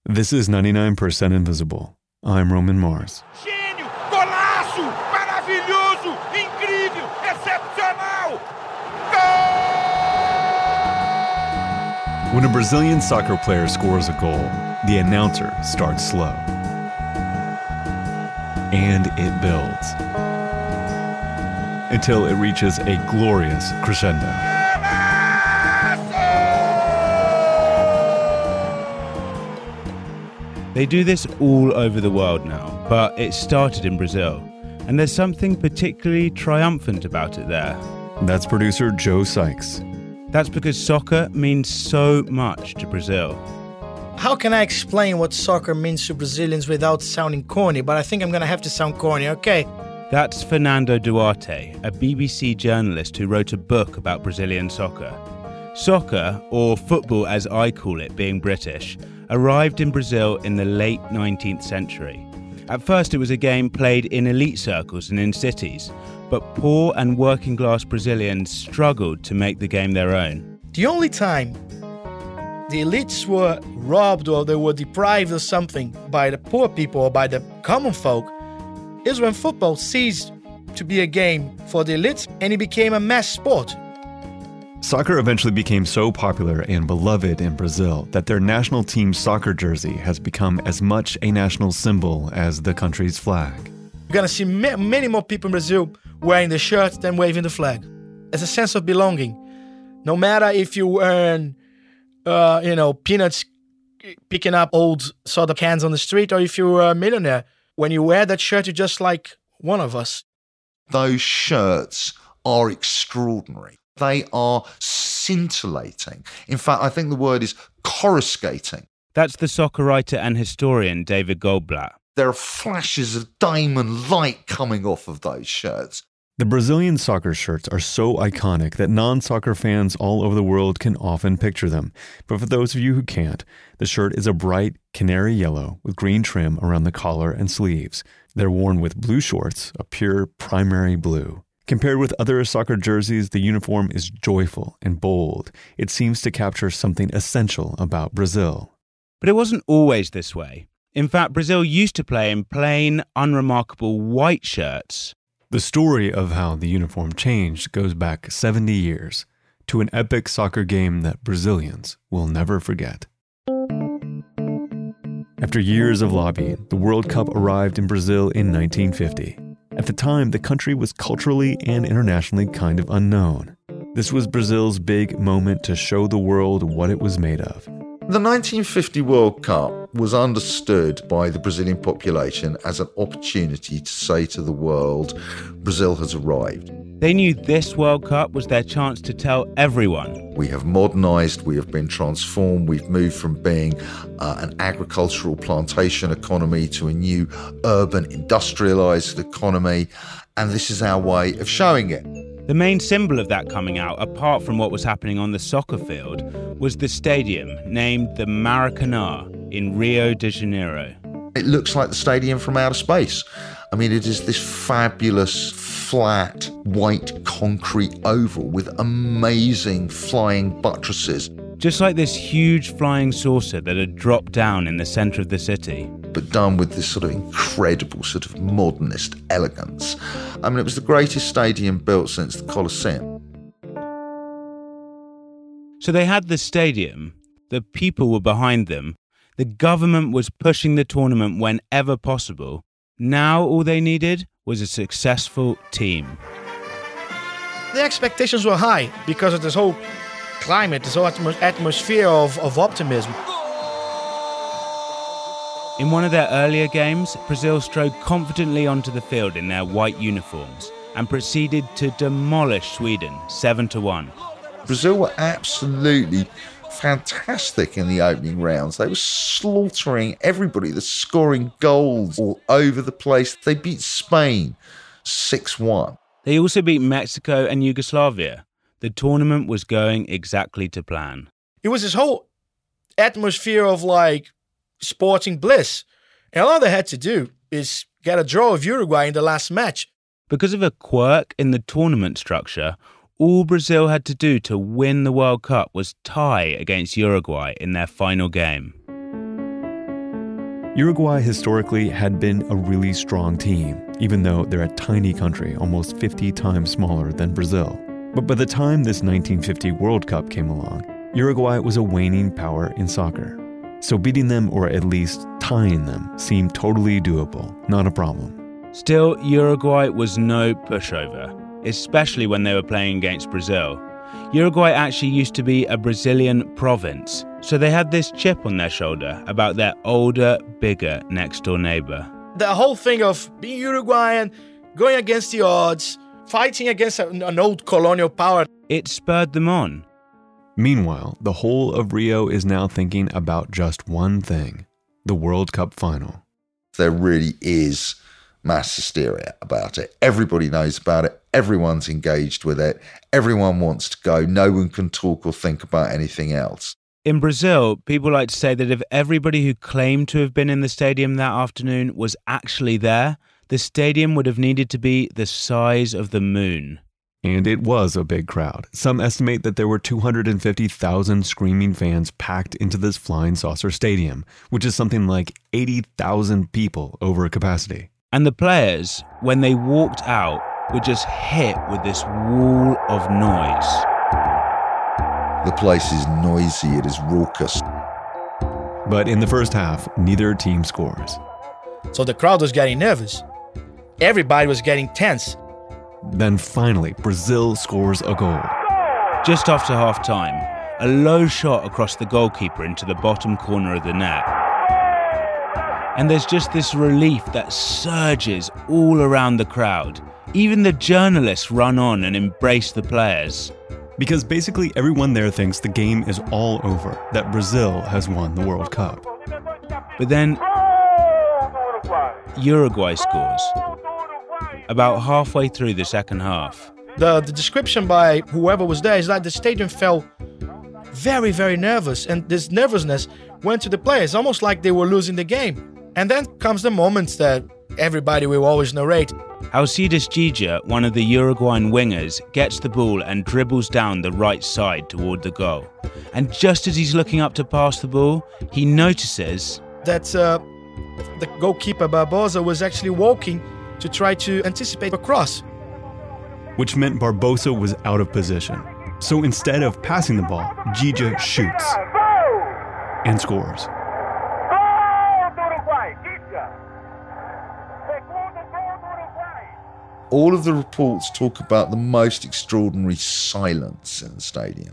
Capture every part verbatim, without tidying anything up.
This is ninety-nine percent Invisible. I'm Roman Mars. Gênio, golaço, maravilhoso, incrível, excepcional. Goal! When a Brazilian soccer player scores a goal, the announcer starts slow. And it builds until it reaches a glorious crescendo. They do this all over the world now, but it started in Brazil, and there's something particularly triumphant about it there. That's producer Joe Sykes. That's because soccer means so much to Brazil. How can I explain what soccer means to Brazilians without sounding corny? But I think I'm going to have to sound corny, okay? That's Fernando Duarte, a B B C journalist who wrote a book about Brazilian soccer. Soccer, or football as I call it, being British, arrived in Brazil in the late nineteenth century. At first it was a game played in elite circles and in cities, but poor and working class Brazilians struggled to make the game their own. The only time the elites were robbed or they were deprived of something by the poor people or by the common folk is when football ceased to be a game for the elites and it became a mass sport. Soccer eventually became so popular and beloved in Brazil that their national team soccer jersey has become as much a national symbol as the country's flag. You're going to see ma- many more people in Brazil wearing the shirt than waving the flag. It's a sense of belonging. No matter if you earn, uh, you know, peanuts picking up old soda cans on the street or if you're a millionaire, when you wear that shirt, you're just like one of us. Those shirts are extraordinary. They are scintillating. In fact, I think the word is coruscating. That's the soccer writer and historian David Goldblatt. There are flashes of diamond light coming off of those shirts. The Brazilian soccer shirts are so iconic that non-soccer fans all over the world can often picture them. But for those of you who can't, the shirt is a bright canary yellow with green trim around the collar and sleeves. They're worn with blue shorts, a pure primary blue. Compared with other soccer jerseys, the uniform is joyful and bold. It seems to capture something essential about Brazil. But it wasn't always this way. In fact, Brazil used to play in plain, unremarkable white shirts. The story of how the uniform changed goes back seventy years to an epic soccer game that Brazilians will never forget. After years of lobbying, the World Cup arrived in Brazil in nineteen fifty. At the time, the country was culturally and internationally kind of unknown. This was Brazil's big moment to show the world what it was made of. The nineteen fifty World Cup was understood by the Brazilian population as an opportunity to say to the world, Brazil has arrived. They knew this World Cup was their chance to tell everyone. We have modernised, we have been transformed, we've moved from being uh, an agricultural plantation economy to a new urban industrialised economy, and this is our way of showing it. The main symbol of that coming out, apart from what was happening on the soccer field, was the stadium named the Maracanã in Rio de Janeiro. It looks like the stadium from outer space. I mean, it is this fabulous, flat, white concrete oval with amazing flying buttresses. Just like this huge flying saucer that had dropped down in the centre of the city. But done with this sort of incredible sort of modernist elegance. I mean, it was the greatest stadium built since the Colosseum. So they had the stadium, the people were behind them, the government was pushing the tournament whenever possible. Now all they needed was a successful team. The expectations were high because of this whole climate, this whole atmos- atmosphere of, of optimism. In one of their earlier games, Brazil strode confidently onto the field in their white uniforms and proceeded to demolish Sweden seven to one. Brazil were absolutely fantastic in the opening rounds. They were slaughtering everybody. They're scoring goals all over the place. They beat Spain six one. They also beat Mexico and Yugoslavia. The tournament was going exactly to plan. It was this whole atmosphere of like sporting bliss. And all they had to do is get a draw of Uruguay in the last match. Because of a quirk in the tournament structure, all Brazil had to do to win the World Cup was tie against Uruguay in their final game. Uruguay historically had been a really strong team, even though they're a tiny country, almost fifty times smaller than Brazil. But by the time this nineteen fifty World Cup came along, Uruguay was a waning power in soccer. So beating them, or at least tying them, seemed totally doable, not a problem. Still, Uruguay was no pushover, especially when they were playing against Brazil. Uruguay actually used to be a Brazilian province, so they had this chip on their shoulder about their older, bigger next-door neighbor. The whole thing of being Uruguayan, going against the odds, fighting against an old colonial power. It spurred them on. Meanwhile, the whole of Rio is now thinking about just one thing, the World Cup final. There really is mass hysteria about it. Everybody knows about it. Everyone's engaged with it. Everyone wants to go. No one can talk or think about anything else. In Brazil, people like to say that if everybody who claimed to have been in the stadium that afternoon was actually there, the stadium would have needed to be the size of the moon. And it was a big crowd. Some estimate that there were two hundred fifty thousand screaming fans packed into this flying saucer stadium, which is something like eighty thousand people over capacity. And the players, when they walked out, were just hit with this wall of noise. The place is noisy, it is raucous. But in the first half, neither team scores. So the crowd was getting nervous. Everybody was getting tense. Then finally, Brazil scores a goal. Just after half-time, a low shot across the goalkeeper into the bottom corner of the net. And there's just this relief that surges all around the crowd. Even the journalists run on and embrace the players. Because basically everyone there thinks the game is all over, that Brazil has won the World Cup. But then Uruguay scores. About halfway through the second half. The, the description by whoever was there is that the stadium felt very, very nervous. And this nervousness went to the players, almost like they were losing the game. And then comes the moments that everybody will always narrate. Alcides Gija, one of the Uruguayan wingers, gets the ball and dribbles down the right side toward the goal. And just as he's looking up to pass the ball, he notices that uh, the goalkeeper Barbosa was actually walking to try to anticipate a cross. Which meant Barbosa was out of position. So instead of passing the ball, Gija shoots and scores. All of the reports talk about the most extraordinary silence in the stadium.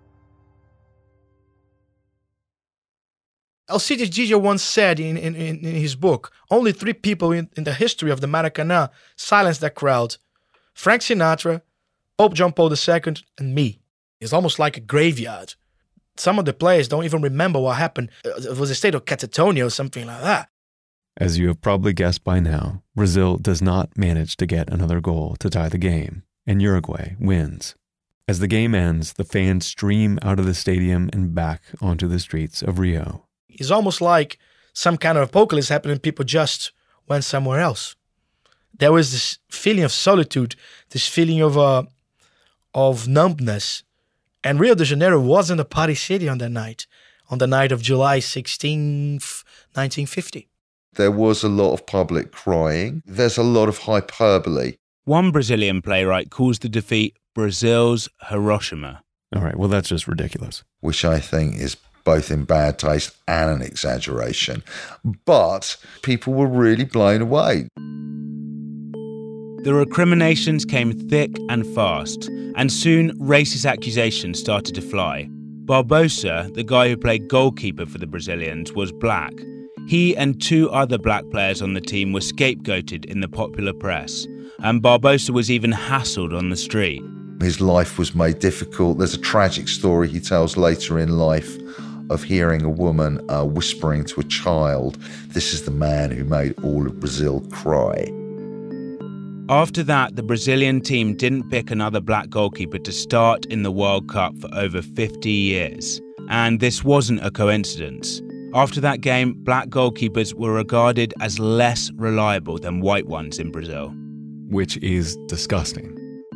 Alcides Gija once said in, in, in his book, only three people in, in the history of the Maracanã silenced that crowd. Frank Sinatra, Pope John Paul the Second, and me. It's almost like a graveyard. Some of the players don't even remember what happened. It was a state of catatonia or something like that. As you have probably guessed by now, Brazil does not manage to get another goal to tie the game, and Uruguay wins. As the game ends, the fans stream out of the stadium and back onto the streets of Rio. It's almost like some kind of apocalypse happened and people just went somewhere else. There was this feeling of solitude, this feeling of uh, of numbness. And Rio de Janeiro wasn't a party city on that night, on the night of July sixteenth, nineteen fifty. There was a lot of public crying. There's a lot of hyperbole. One Brazilian playwright calls the defeat Brazil's Hiroshima. All right, well, that's just ridiculous. Which I think is both in bad taste and an exaggeration. But people were really blown away. The recriminations came thick and fast, and soon racist accusations started to fly. Barbosa, the guy who played goalkeeper for the Brazilians, was black. He and two other black players on the team were scapegoated in the popular press, and Barbosa was even hassled on the street. His life was made difficult. There's a tragic story he tells later in life of hearing a woman uh, whispering to a child, "This is the man who made all of Brazil cry." After that, the Brazilian team didn't pick another black goalkeeper to start in the World Cup for over fifty years. And this wasn't a coincidence. After that game, black goalkeepers were regarded as less reliable than white ones in Brazil. Which is disgusting.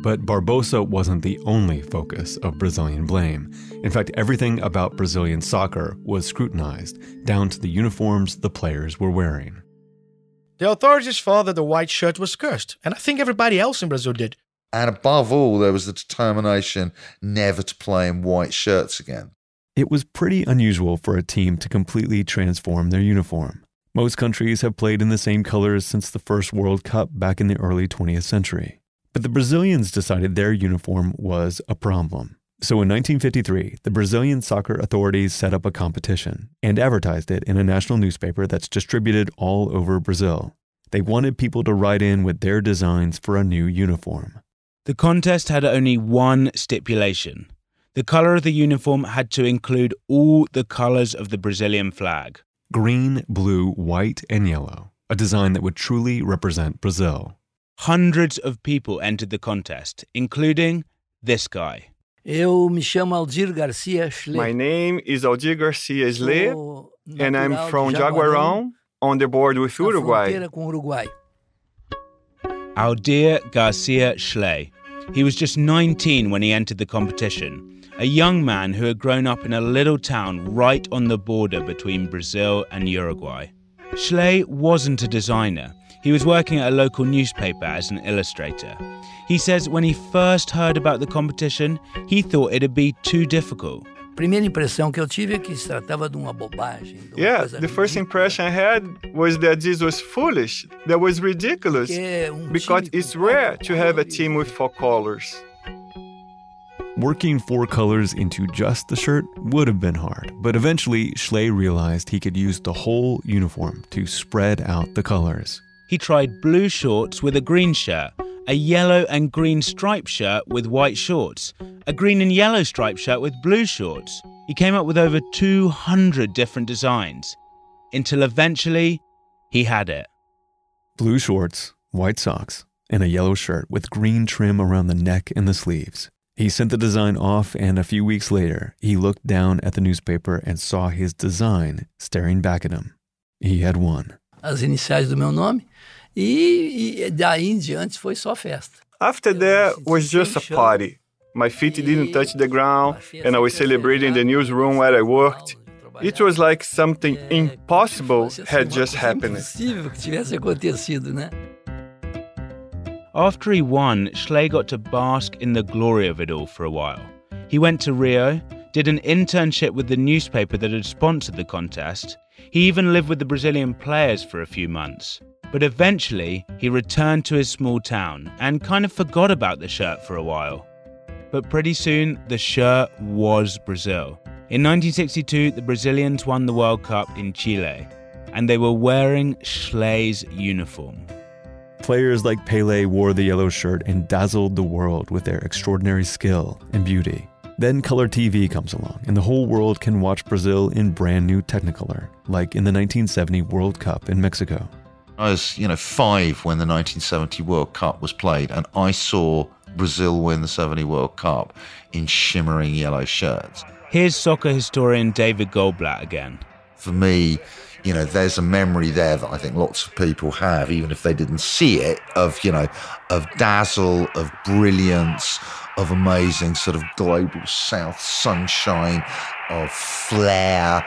But Barbosa wasn't the only focus of Brazilian blame. In fact, everything about Brazilian soccer was scrutinized, down to the uniforms the players were wearing. The authorities thought that the white shirt was cursed, and I think everybody else in Brazil did. And above all, there was the determination never to play in white shirts again. It was pretty unusual for a team to completely transform their uniform. Most countries have played in the same colors since the first World Cup back in the early twentieth century. But the Brazilians decided their uniform was a problem. So in nineteen fifty-three, the Brazilian soccer authorities set up a competition and advertised it in a national newspaper that's distributed all over Brazil. They wanted people to write in with their designs for a new uniform. The contest had only one stipulation. The color of the uniform had to include all the colors of the Brazilian flag. Green, blue, white, and yellow. A design that would truly represent Brazil. Hundreds of people entered the contest, including this guy. Eu me chamo Aldir Garcia Schley. My name is Aldir Garcia Schley, Sou and I'm natural from de Jaguarão, on the border with na Uruguay. fronteira com Uruguai. Aldir Garcia Schley. He was just nineteen when he entered the competition, a young man who had grown up in a little town right on the border between Brazil and Uruguay. Schley wasn't a designer. He was working at a local newspaper as an illustrator. He says when he first heard about the competition, he thought it'd be too difficult. Primeira impressão que eu tive é que se tratava de uma bobagem. de uma Yeah, coisa the first ridícula, impression I had was that this was foolish, that was ridiculous, porque um because time com it's rare quatro to have a cores- team with four colors. Working four colors into just the shirt would have been hard, but eventually Schley realized he could use the whole uniform to spread out the colors. He tried blue shorts with a green shirt, a yellow and green striped shirt with white shorts, a green and yellow striped shirt with blue shorts. He came up with over two hundred different designs, until eventually he had it. Blue shorts, white socks, and a yellow shirt with green trim around the neck and the sleeves. He sent the design off, and a few weeks later, he looked down at the newspaper and saw his design staring back at him. He had won. As iniciais do meu nome, e, e daí em diante foi só festa. After that was just a party. My feet didn't touch the ground, and I was celebrating the newsroom where I worked. It was like something impossible had just happened. Impossível que tivesse acontecido, né? After he won, Schley got to bask in the glory of it all for a while. He went to Rio, did an internship with the newspaper that had sponsored the contest. He even lived with the Brazilian players for a few months. But eventually, he returned to his small town and kind of forgot about the shirt for a while. But pretty soon, the shirt was Brazil. In nineteen sixty-two, the Brazilians won the World Cup in Chile, and they were wearing Schley's uniform. Players like Pelé wore the yellow shirt and dazzled the world with their extraordinary skill and beauty. Then color T V comes along, and the whole world can watch Brazil in brand new Technicolor, like in the nineteen seventy World Cup in Mexico. I was, you know, five when the nineteen seventy World Cup was played, and I saw Brazil win the seventy World Cup in shimmering yellow shirts. Here's soccer historian David Goldblatt again. For me, you know, there's a memory there that I think lots of people have, even if they didn't see it, of, you know, of dazzle, of brilliance, of amazing sort of global south sunshine, of flair.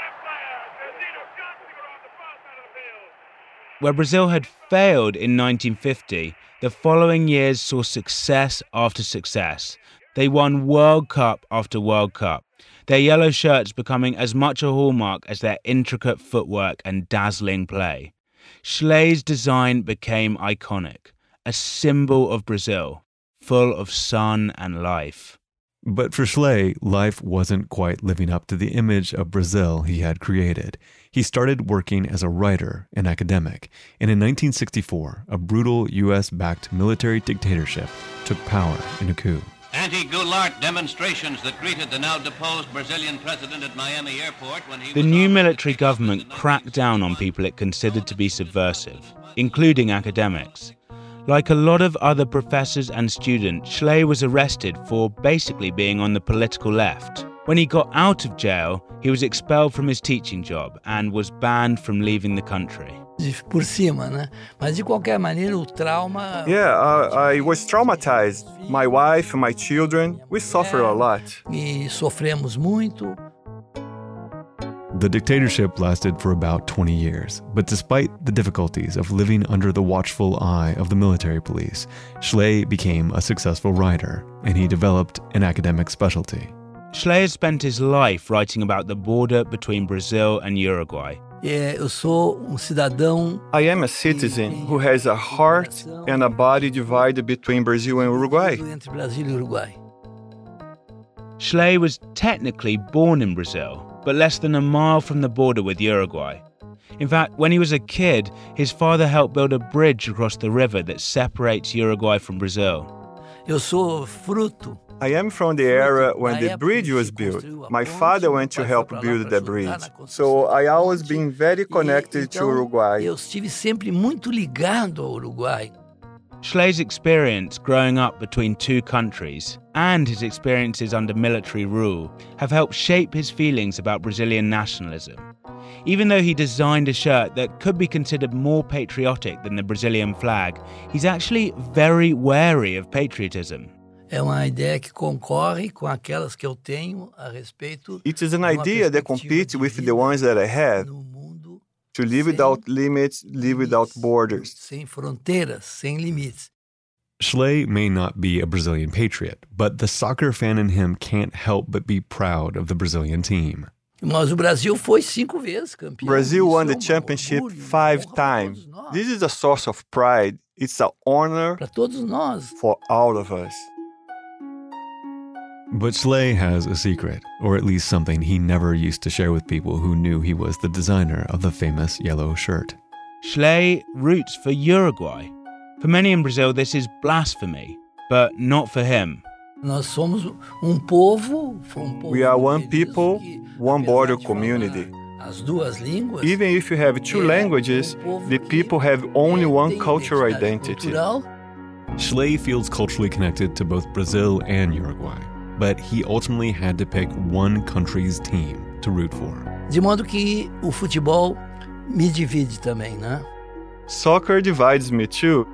Where Brazil had failed in nineteen fifty, the following years saw success after success. They won World Cup after World Cup, their yellow shirts becoming as much a hallmark as their intricate footwork and dazzling play. Schley's design became iconic, a symbol of Brazil, full of sun and life. But for Schley, life wasn't quite living up to the image of Brazil he had created. He started working as a writer and academic, and in nineteen sixty-four, a brutal U S-backed military dictatorship took power in a coup. Anti-Goulart demonstrations that greeted the now-deposed Brazilian president at Miami airport when he The was new armed with military pictures government with the cracked down on people it considered to be subversive, including academics. Like a lot of other professors and students, Schley was arrested for basically being on the political left. When he got out of jail, he was expelled from his teaching job and was banned from leaving the country. Por cima, né? Mas de qualquer maneira, o trauma... Yeah, uh, I was traumatized. My wife, my children, we suffer a lot. E sofremos muito. The dictatorship lasted for about twenty years, but despite the difficulties of living under the watchful eye of the military police, Schley became a successful writer, and he developed an academic specialty. Schley has spent his life writing about the border between Brazil and Uruguay. É, eu sou um cidadão... I am a citizen who has a heart and a body divided between Brazil and Uruguay. Entre Brasil e Uruguai. Schley was technically born in Brazil, but less than a mile from the border with Uruguay. In fact, when he was a kid, his father helped build a bridge across the river that separates Uruguay from Brazil. Eu sou fruto. I am from the era when the bridge was built. My father went to help build the bridge. So I always been very connected to Uruguay. Eu estive sempre muito ligado ao Uruguai. Schley's experience growing up between two countries and his experiences under military rule have helped shape his feelings about Brazilian nationalism. Even though he designed a shirt that could be considered more patriotic than the Brazilian flag, he's actually very wary of patriotism. É uma ideia que concorre com aquelas que eu tenho a respeito. It is an idea that competes with the ones that I have. To live without limits, live without borders. Sem fronteiras, sem limites. Schley may not be a Brazilian patriot, but the soccer fan in him can't help but be proud of the Brazilian team. Mas o Brasil foi cinco vezes campeão. Brazil won the championship five times. This is a source of pride. It's an honor para todos nós. For all of us. But Schley has a secret, or at least something he never used to share with people who knew he was the designer of the famous yellow shirt. Schley roots for Uruguay. For many in Brazil, this is blasphemy, but not for him. Nós somos um povo, um povo we are one people, one border community. As duas línguas, even if you have two languages, the people have only one cultural identity. Schley feels culturally connected to both Brazil and Uruguay, but he ultimately had to pick one country's team to root for. De modo que o futebol me divide também, né? Soccer divides me too.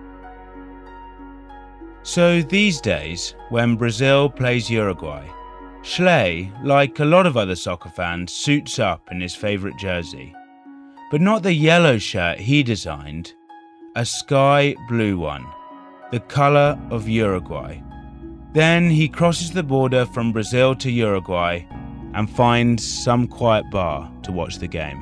So these days, when Brazil plays Uruguay, Schley, like a lot of other soccer fans, suits up in his favourite jersey. But not the yellow shirt he designed, a sky blue one, the colour of Uruguay. Then he crosses the border from Brazil to Uruguay and finds some quiet bar to watch the game.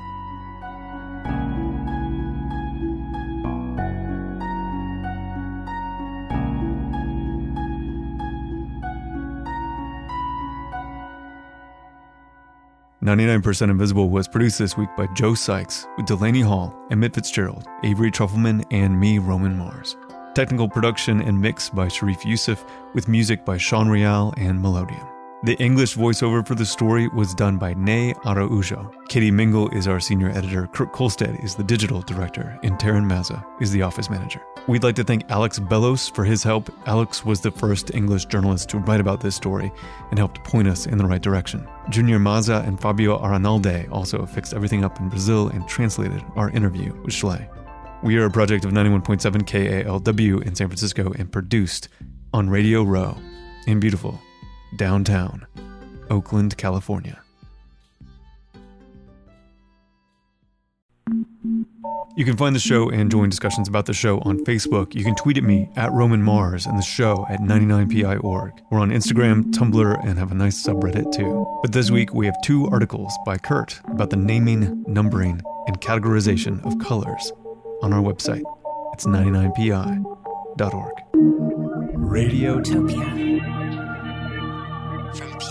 ninety-nine percent Invisible was produced this week by Joe Sykes with Delaney Hall, Emmett Fitzgerald, Avery Trufelman, and me, Roman Mars. Technical production and mix by Sharif Youssef, with music by Sean Real and Melodium. The English voiceover for the story was done by Ney Araujo. Katie Mingle is our senior editor, Kurt Kolstad is the digital director, and Taryn Mazza is the office manager. We'd like to thank Alex Bellos for his help. Alex was the first English journalist to write about this story and helped point us in the right direction. Junior Mazza and Fabio Aranalde also fixed everything up in Brazil and translated our interview with Schley. We are a project of ninety-one point seven K A L W in San Francisco and produced on Radio Row in beautiful downtown Oakland, California. You can find the show and join discussions about the show on Facebook. You can tweet at me at Roman Mars and the show at ninety-nine P I dot org. We're on Instagram, Tumblr, and have a nice subreddit too. But this week we have two articles by Kurt about the naming, numbering, and categorization of colors on our website. It's ninety-nine P I dot org. Radiotopia. From